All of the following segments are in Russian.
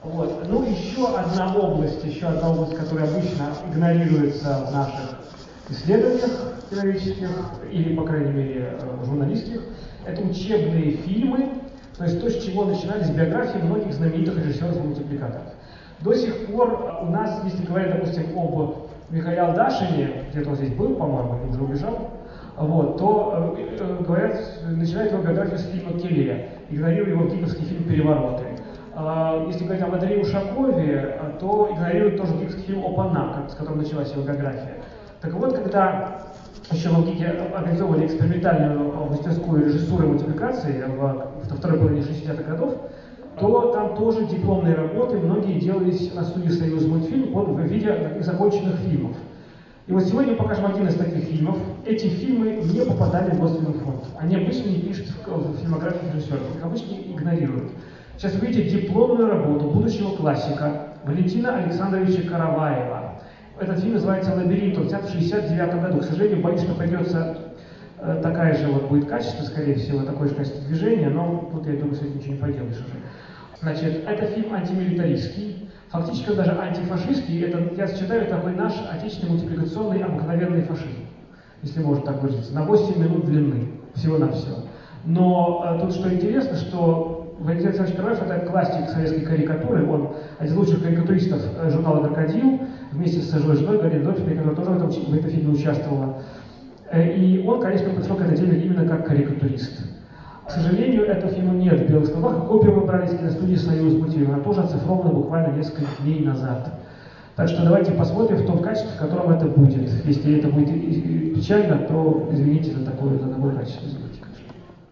Вот. Ну, еще одна область, которая обычно игнорируется в наших исследованиях теоретических или, по крайней мере, журналистских, это учебные фильмы, то есть то, с чего начинались биографии многих знаменитых режиссеров и мультипликаторов. До сих пор у нас, если говорить, допустим, об Михаиле Алдашине, где-то он здесь был, по-моему, уже убежал, вот, то говорят, начинают его биографию с фильма «Келле», игнорируя его гиковский фильм «Перевороты». Если говорить о Владимире Ушакове, то игнорируют тоже гиковский фильм «Опана», с которым началась его биография. Так вот, когда еще в ГИКе организовывали экспериментальную мастерскую режиссуры и мультипликации во второй половине 60-х годов, то там тоже дипломные работы многие делались на студии «Союзмультфильм» в виде таких законченных фильмов. И вот сегодня мы покажем один из таких фильмов. Эти фильмы не попадали в Госфильм фонд. Они обычно не пишут в фильмографии режиссеров, их обычно игнорируют. Сейчас вы видите дипломную работу будущего классика Валентина Александровича Караваева. Этот фильм называется «Лабиринт», он снят в 1969 году. К сожалению, боюсь, что придется такая же вот будет качество, скорее всего, такое же качество движения, но тут, я думаю, с этим ничего не поделаешь уже. Значит, это фильм антимилитаристский, фактически он даже антифашистский. Это, я считаю, такой наш отечественный мультипликационный обыкновенный фашизм, если можно так выразиться, на 8 минут длины, всего-навсего. Но тут что интересно, что Валентин Александрович Караваев — это классик советской карикатуры, он один из лучших карикатуристов журнала «Крокодил», вместе с своей женой Галиной Дольфиной, которая тоже в этом фильме участвовала. И он, конечно, пришел к этой теме именно как карикатурист. К сожалению, этого фильма нет в белых столбах. Копию мы брали из киностудии «Союзмультфильм», она тоже оцифрована буквально несколько дней назад. Так что давайте посмотрим в том качестве, в котором это будет. Если это будет печально, то извините за такое качество. Извините, конечно.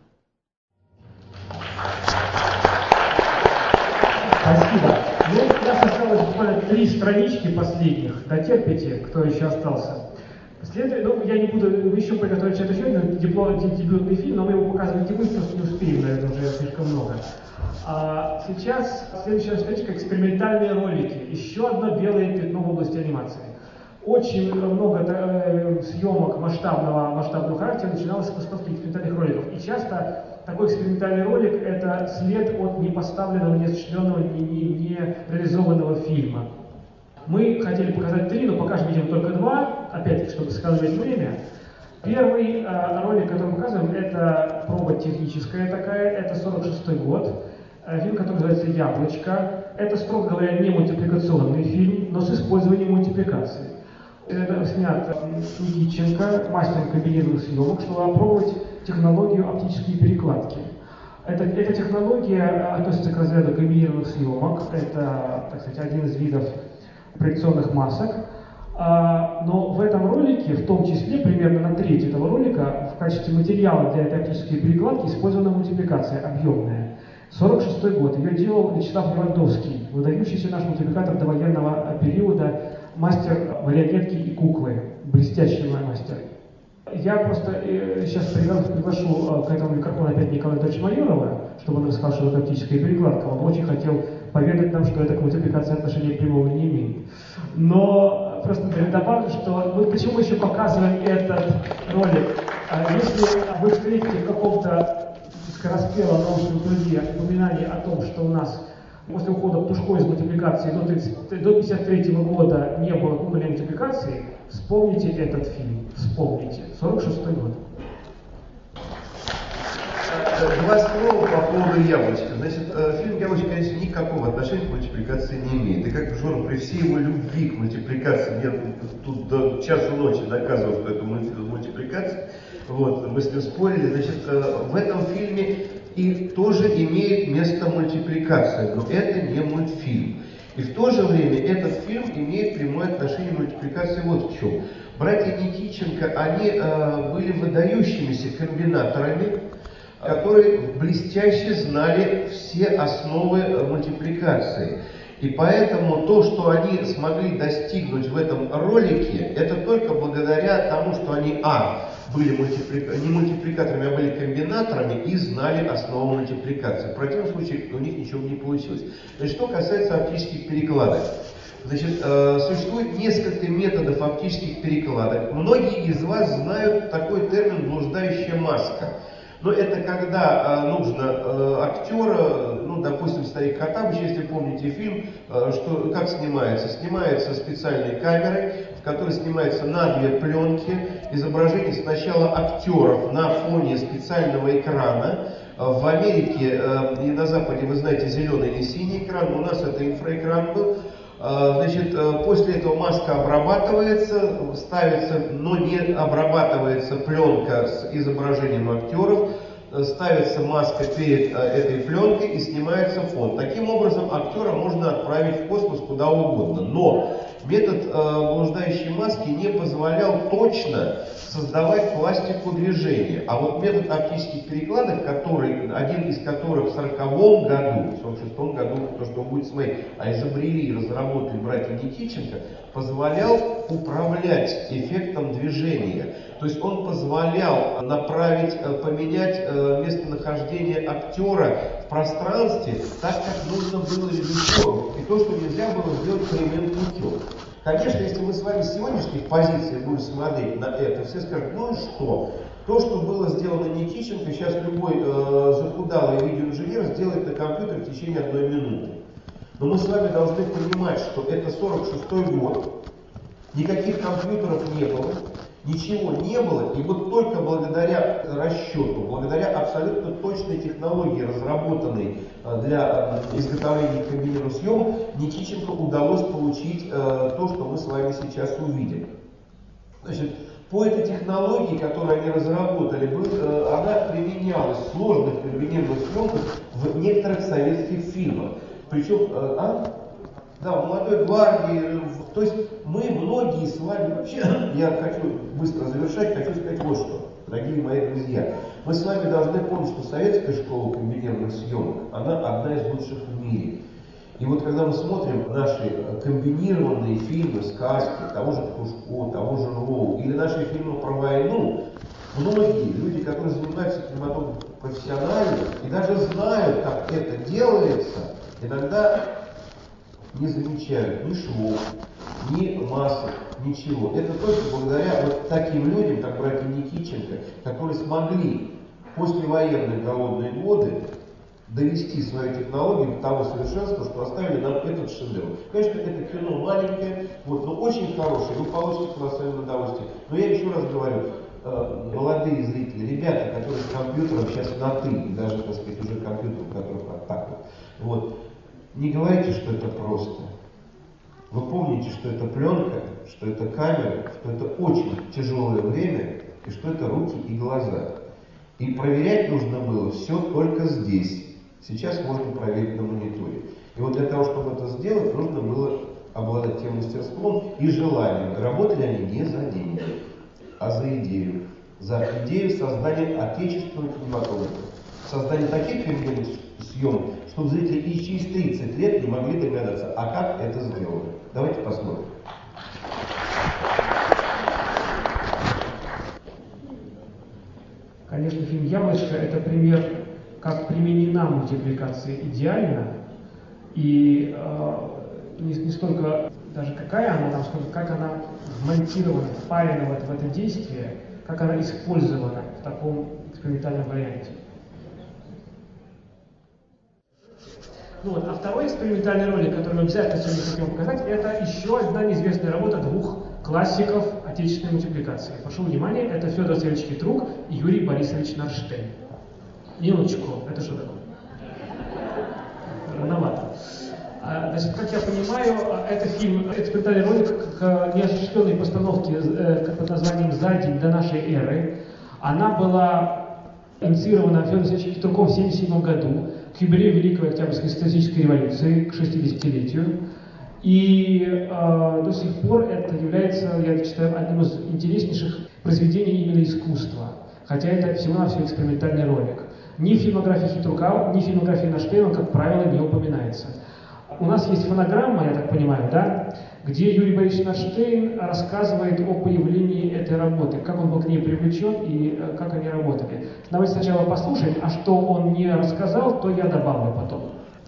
Спасибо. Ну, у нас осталось буквально 3 странички последних. Дотерпите, кто еще остался. Я не буду еще приготовить этот фильм, дебютный фильм, но мы его показывать не будем, просто не успеем, наверное, уже слишком много. Сейчас следующая страничка — экспериментальные ролики. Еще одно белое пятно в области анимации. Очень много съемок масштабного характера начиналось с постановки экспериментальных роликов. И часто такой экспериментальный ролик — это след от непоставленного, неосуществленного, не реализованного фильма. Мы хотели показать 3, но пока что видим только 2, опять-таки, чтобы сэкономить время. Первый ролик, который мы показываем, это проба техническая такая, это 46-й год. Фильм, который называется «Яблочко». Это, строго говоря, не мультипликационный фильм, но с использованием мультипликации. Это снят Никитченко, мастером комбинированных съемок, чтобы опробовать технологию оптической перекладки. Эта технология относится к разряду комбинированных съемок. Это, так сказать, один из видов проекционных масок. Но в этом ролике, в том числе, примерно на треть этого ролика, в качестве материала для этой оптической перекладки использована мультипликация объемная. 46-й год. Ее делал Вячеслав Левандовский, выдающийся наш мультипликатор довоенного периода, мастер марионетки и куклы, блестящий мастер. Я просто сейчас приглашу к этому микрофону опять Николая Анатольевича Майорова, чтобы он рассказал, что это оптическая перекладка. Он очень хотел поведать нам, что это к мультипликации отношения прямого не имеет. Но просто добавлю, что мы почему еще показываем этот ролик. Если вы встретите в каком-то скороспелом научном труде упоминание о том, что у нас после ухода Птушко из мультипликации до 1953 года не было кукольной мультипликации, вспомните этот фильм. Вспомните. 46-й год. 2 слова по поводу «Яблочка». Значит, фильм «Яблочко», конечно, никакого отношения к мультипликации не имеет. И как Жора, при всей его любви к мультипликации, я тут до часу ночи доказывал, что это мультипликация, вот, мы с ним спорили, значит, в этом фильме и тоже имеет место мультипликация, но это не мультфильм. И в то же время этот фильм имеет прямое отношение к мультипликации вот в чем. Братья Никитченко, они были выдающимися комбинаторами, которые блестяще знали все основы мультипликации. И поэтому то, что они смогли достигнуть в этом ролике, это только благодаря тому, что они, были не мультипликаторами, а были комбинаторами и знали основу мультипликации. В противном случае у них ничего не получилось. Значит, что касается оптических перекладок. Значит, существует несколько методов оптических перекладок. Многие из вас знают такой термин «блуждающая маска». Но это когда нужно актера, ну, допустим, «Старик Хоттабыч», если помните фильм, что, как снимается? Снимается специальной камерой, в которой снимается на 2 пленки изображение сначала актеров на фоне специального экрана. В Америке и на Западе, вы знаете, зеленый или синий экран, у нас это инфраэкран был. Значит, после этого маска обрабатывается, ставится, но не обрабатывается пленка с изображением актеров, ставится маска перед этой пленкой и снимается фон. Таким образом, актера можно отправить в космос куда угодно. Но метод блуждающей маски не позволял точно создавать пластику движения. А вот метод оптических перекладок, один из которых в 1940 году, в 1946 году, то, что вы будете смотреть, изобрели и разработали братья Никитченко, позволял управлять эффектом движения. То есть он позволял направить, поменять местонахождение актера в пространстве так, как нужно было режиссеру. И то, что нельзя было сделать прямым путем. Конечно, если мы с вами с сегодняшних позиций будем смотреть на это, все скажут, ну и что? То, что было сделано Никитченко, сейчас любой захудалый видеоинженер сделает на компьютере в течение 1 минуты. Но мы с вами должны понимать, что это 1946 год, никаких компьютеров не было, ничего не было, и вот только благодаря расчету, благодаря абсолютно точной технологии, разработанной для изготовления комбинированных съемок, Никитченко удалось получить то, что мы с вами сейчас увидим. Значит, по этой технологии, которую они разработали, она применялась в сложных комбинированных съемках в некоторых советских фильмах. Причем, да, в «Молодой гвардии», то есть мы многие с вами, вообще, я хочу быстро завершать, хочу сказать вот что, дорогие мои друзья. Мы с вами должны помнить, что советская школа комбинированных съемок, она одна из лучших в мире. И вот когда мы смотрим наши комбинированные фильмы, сказки, того же Птушко, того же Роу, или наши фильмы про войну, многие люди, которые занимаются кинематографом профессионально и даже знают, как это делается, иногда не замечают ни швов, ни масок, ничего. Это только благодаря вот таким людям, как братья Никитченко, которые смогли послевоенные голодные годы довести свою технологию до того совершенства, что оставили нам этот шедевр. Конечно, это кино маленькое, вот, но очень хорошее, вы получите колоссальное удовольствие. Но я еще раз говорю, молодые зрители, ребята, которые с компьютером сейчас на «ты», даже, так сказать, уже компьютер, у которых так вот, не говорите, что это просто. Вы помните, что это пленка, что это камера, что это очень тяжелое время, и что это руки и глаза. И проверять нужно было все только здесь. Сейчас можно проверить на мониторе. И вот для того, чтобы это сделать, нужно было обладать тем мастерством и желанием. Работали они не за деньги, а за идею. За идею создания отечественного кинематографа. Создания таких фильмов съемок, чтобы зрители и через 30 лет не могли догадаться, а как это сделано. Давайте посмотрим. Конечно, фильм «Яблочко» — это пример, как применена мультипликация идеально, и не столько даже какая она там, сколько как она вмонтирована, впарена в это действие, как она использована в таком экспериментальном варианте. Ну вот, а второй экспериментальный ролик, который мы обязательно сегодня хотим показать, это еще одна неизвестная работа 2 классиков отечественной мультипликации. Прошу внимания, это Федор Савельевич Петрук и Юрий Борисович Нарштейн. Минуточку, это что такое? Рановато. Значит, как я понимаю, это фильм, экспериментальный ролик к неосуществленной постановке под названием «За день до нашей эры». Она была инициирована Федором Савельевичем Петруком в 1977 году к юбилею Великой Октябрьской социалистической революции, к 60-летию. И до сих пор это является, я считаю, одним из интереснейших произведений именно искусства. Хотя это всего-навсего экспериментальный ролик. Ни в фильмографии Петрука, ни в фильмографии Нарштейна, как правило, не упоминается. У нас есть фонограмма, я так понимаю, да, где Юрий Борисович Нарштейн рассказывает о появлении этой работы, как он был к ней привлечен и как они работали. Давайте сначала послушаем, а что он не рассказал, то я добавлю потом.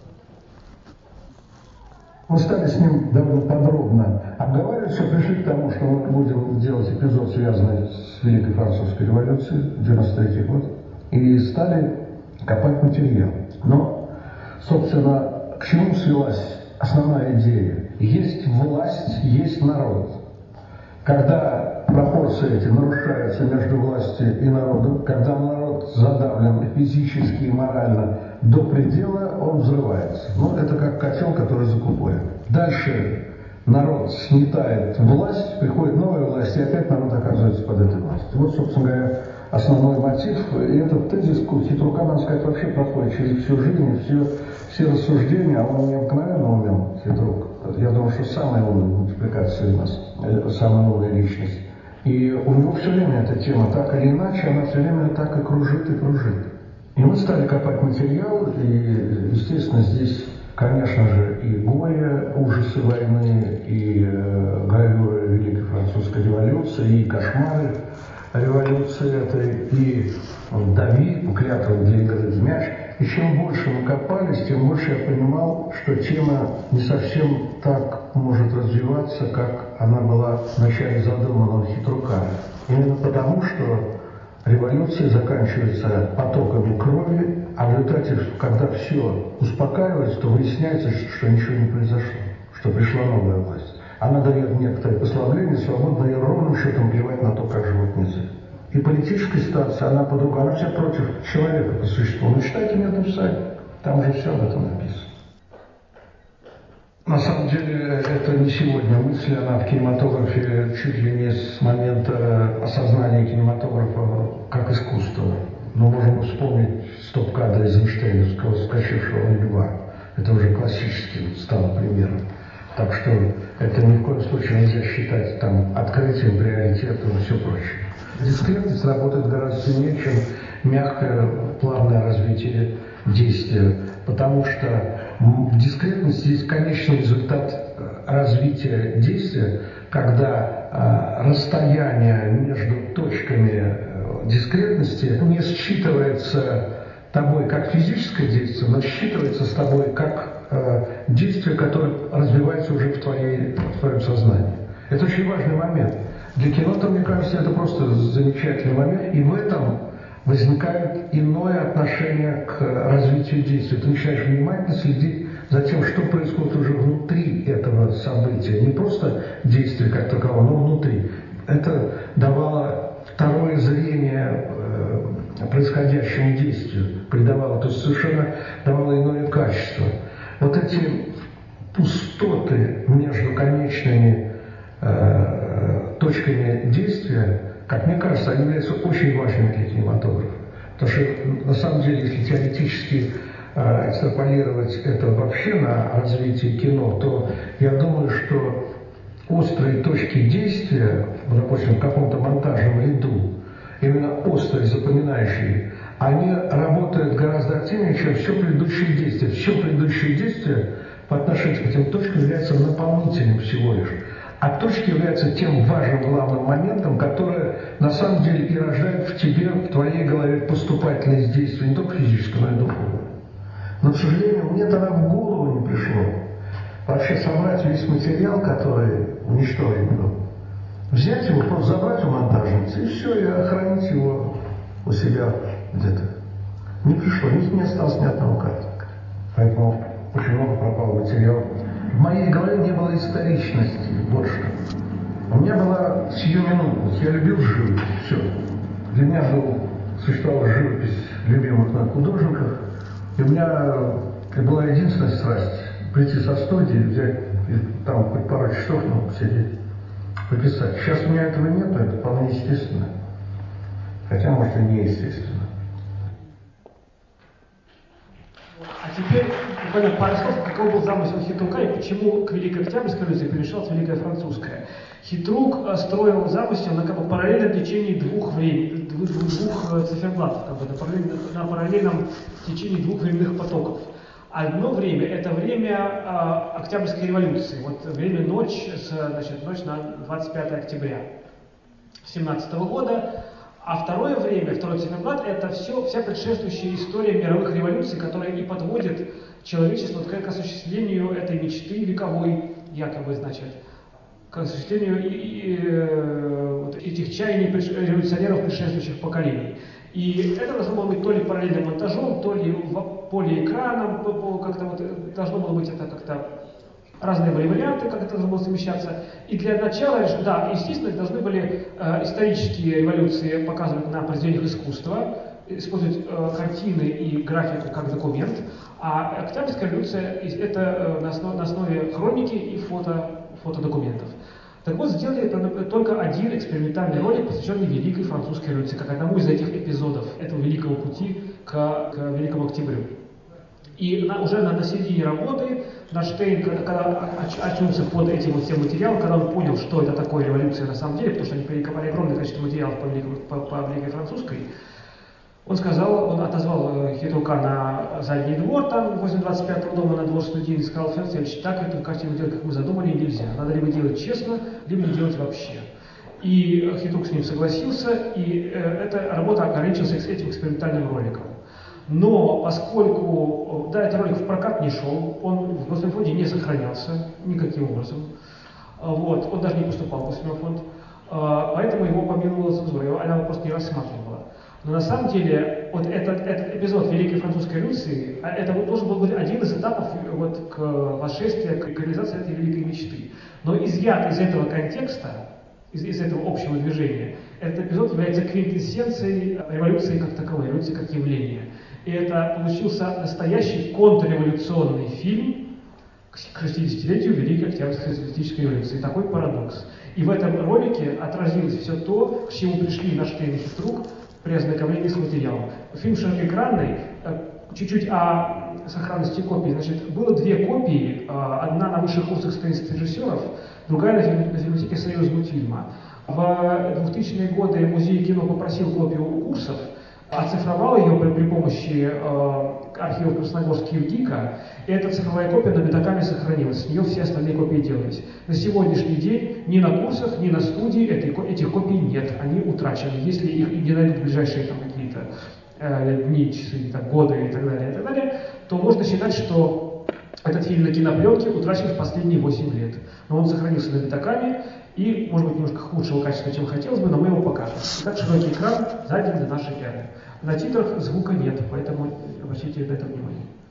Мы стали с ним довольно подробно обговаривать, что пришли к тому, что мы будем делать эпизод, связанный с Великой Французской революцией, 93 год, и стали копать материал. Но собственно, к чему свелась основная идея? Есть власть, есть народ. Когда пропорции эти нарушаются между властью и народом, когда народ задавлен физически и морально до предела, он взрывается. Ну, это как котел, который закупорен. Дальше народ сметает власть, приходит новая власть, и опять народ оказывается под этой властью. Вот, собственно говоря, основной мотив. И этот тезис Хитрука, надо сказать, вообще проходит через всю жизнь, все рассуждения, а он необыкновенно умен, Хитрук. Я думаю, что самая умная мультипликация у нас, самая умная личность. И у него все время эта тема, так или иначе, она все время так и кружит, и кружит. И мы стали копать материал, и, естественно, здесь, конечно же, и Гоя, ужасы войны, и гравюры Великой Французской революции, и кошмары революции этой, и Дави, клятва для игры в мяч. И чем больше мы копались, тем больше я понимал, что тема не совсем так может развиваться, как она была вначале задумана у Хитрука. Именно потому, что революция заканчивается потоками крови, а в результате, когда все успокаивается, то выясняется, что ничего не произошло, что пришла новая власть. Она дает некоторое послабление, свободно и ровным счетом плевать на то, как живут нельзя. И политическая ситуация, она по-другому, она вся против человека по существу. Ну, читайте «Медный всадник», там же все об этом написано. На самом деле, это не сегодня мысль, она в кинематографе чуть ли не с момента осознания кинематографа как искусства. Но можем вспомнить стоп-кадр Эйзенштейновского «Скачившего льва». Это уже классическим стало примером. Так что это ни в коем случае нельзя считать там открытием, приоритетом и все прочее. Дискретность работает гораздо сильнее, чем мягкое, плавное развитие действия, потому что в дискретности есть конечный результат развития действия, когда расстояние между точками дискретности не считывается тобой как физическое действие, но считывается с тобой как действие, которое развивается уже в твоем сознании. Это очень важный момент. Для кино-то, мне кажется, это просто замечательный момент, и в этом возникает иное отношение к развитию действия. Ты начинаешь внимательно следить за тем, что происходит уже внутри этого события. Не просто действие как такового, но внутри. Это давало второе зрение происходящему действию, придавало, то есть совершенно давало иное качество. Вот эти пустоты между конечными точками действия, как мне кажется, они являются очень важными для кинематографа. Потому что, на самом деле, если теоретически экстраполировать это вообще на развитие кино, то я думаю, что острые точки действия, допустим, в каком-то монтажном ряду, именно острые, запоминающие, они работают гораздо активнее, чем все предыдущие действия. Все предыдущие действия по отношению к этим точкам являются наполнителем всего лишь. А точки являются тем важным главным моментом, которое на самом деле и рождает в тебе, в твоей голове поступательность действия, не только физическое, но и духовное. Но, к сожалению, мне тогда в голову не пришло вообще собрать весь материал, который уничтожен был. Взять его, просто забрать у монтажницы и все, и охранить его у себя где-то. Не пришло, не осталось ни одного картинка. Поэтому очень много пропало материала. В моей голове не было историчности больше. У меня была сиюминутность. Я любил живопись. Все. Для меня существовала живопись любимых художников. И у меня была единственная страсть прийти со студии, взять там хоть пару часов, посидеть, пописать. Сейчас у меня этого нет, это вполне естественно. Хотя, может, и неестественно. А теперь, буквально пару слов, какой был замысел Хитрука и почему к Великой Октябрьской революции перешел с Великая Французская. Хитрук строил замысел на параллельном течении двух циферблатов, на параллельном течении двух временных потоков. Одно время – это время Октябрьской революции, вот время ночь на 25 октября 1917 года. А второе время, второй циферблат – это вся предшествующая история мировых революций, которая и подводит человечество к осуществлению этой мечты вековой, якобы, к осуществлению этих чаяний революционеров предшествующих поколений. И это должно было быть то ли параллельным монтажом, то ли полиэкраном, как-то вот должно было быть это как-то разные были варианты, как это должно было совмещаться. И для начала, да, естественно, должны были исторические революции показывать на произведениях искусства, использовать картины и графику как документ, а Октябрьская революция это на основе хроники и фотодокументов. Так вот, сделали только один экспериментальный ролик, посвященный Великой Французской революции, как одному из этих эпизодов этого великого пути к Великому Октябрю. И уже на середине работы наш Штейн, когда очнулся под этим вот всем материалом, когда он понял, что это такое революция на самом деле, потому что они перекопали огромное количество материалов по Великой Французской, он отозвал Хитрука на задний двор, там, возле 25-го дома, на двор студии, и сказал: Федорович, так эту картину делать, как мы задумали, нельзя. Надо либо делать честно, либо не делать вообще. И Хитрук с ним согласился, и эта работа ограничилась этим экспериментальным роликом. Но поскольку, да, этот ролик в прокат не шел, он в Государственном фонде не сохранялся никаким образом, вот, он даже не поступал в Государственный фонд, поэтому его помиловала цензура, она его просто не рассматривала. Но на самом деле вот этот эпизод Великой Французской революции, это должен был быть один из этапов вот, к восшествию, к реализации этой великой мечты. Но изъят из этого контекста, из этого общего движения, этот эпизод является квинтэссенцией революции как таковой, революции как явления. И это получился настоящий контрреволюционный фильм к 60-летию Великой Октябрьской социалистической революции. Такой парадокс. И в этом ролике отразилось все то, к чему пришли наш Штейн и Хитрук при ознакомлении с материалом. Фильм широкоэкранный, чуть-чуть о сохранности копий. Значит, было две копии, одна на высших курсах строительства режиссеров, другая на фильмотеке Союзмультфильма. В 2000-е годы музей кино попросил копию у курсов, оцифровал ее при помощи архивов Красногорского ГИКа, и эта цифровая копия на битакаме сохранилась, с нее все остальные копии делались. На сегодняшний день ни на курсах, ни на студии этих копий нет, они утрачены. Если их не найдут в ближайшие там какие-то дни, часы, там, годы и так далее, то можно считать, что этот фильм на кинопленке утрачен в последние 8 лет. Но он сохранился на битакаме, и, может быть, немножко худшего качества, чем хотелось бы, но мы его покажем. Итак, широкий экран, сзади для нашей эры. На титрах звука нет, поэтому обращайте на это внимание.